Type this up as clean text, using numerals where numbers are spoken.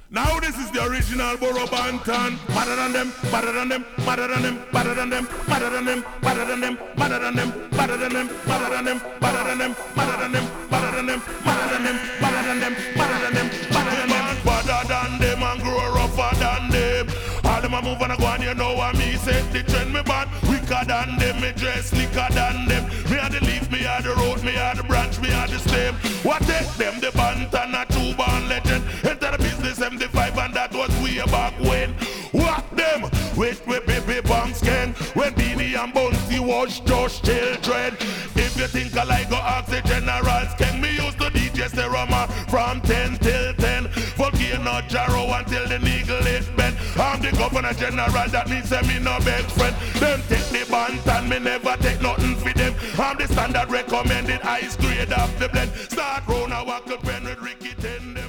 Now this is the original Borough Banton. Madder than them, madder than them, madder than them, madder than them, madder than them, madder than them, madder than them, madder than them, madder than them, madder than them, madder than them, madder than them, madder than them, madder than them, madder than them, madder than them, badder than them and grow rougher than them. All them a move and a go and you know what me set the trend. Me bad wicker than them, me dress slicker than them. Me a the leaf, me a the road, me a the branch, me a the stem. What take them the Banton a true born legend. Enter the business 75 and that was way back when. What them? With baby banks gang. When Beanie and Bouncy was just children. If you think I like go ask the generals, can me used to DJ Serama from 10 till 10. Volcano Jarrow until the needle is bent. I'm the governor general, that means that me no best friend. Them take the Banton, me never take nothing for them. I'm the standard recommended ice grade of the blend. Start round a wackle pen with Ricky Ten them.